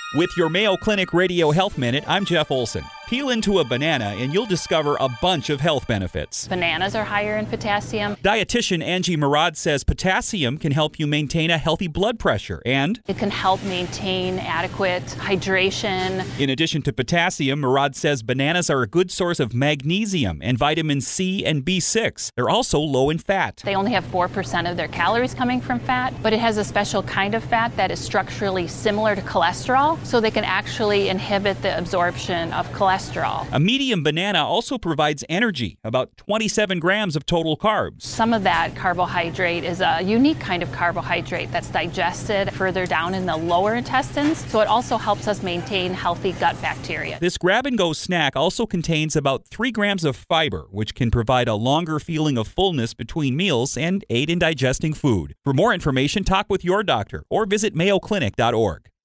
With your Mayo Clinic Radio Health Minute, I'm Jeff Olson. Peel into a banana and you'll discover a bunch of health benefits. Bananas are higher in potassium. Dietitian Angie Murad says potassium can help you maintain a healthy blood pressure and it can help maintain adequate hydration. In addition to potassium, Murad says bananas are a good source of magnesium and vitamin C and B6. They're also low in fat. They only have 4% of their calories coming from fat, but it has a special kind of fat that is structurally similar to cholesterol, so they can actually inhibit the absorption of cholesterol. A medium banana also provides energy, about 27 grams of total carbs. Some of that carbohydrate is a unique kind of carbohydrate that's digested further down in the lower intestines, so it also helps us maintain healthy gut bacteria. This grab-and-go snack also contains about 3 grams of fiber, which can provide a longer feeling of fullness between meals and aid in digesting food. For more information, talk with your doctor or visit mayoclinic.org.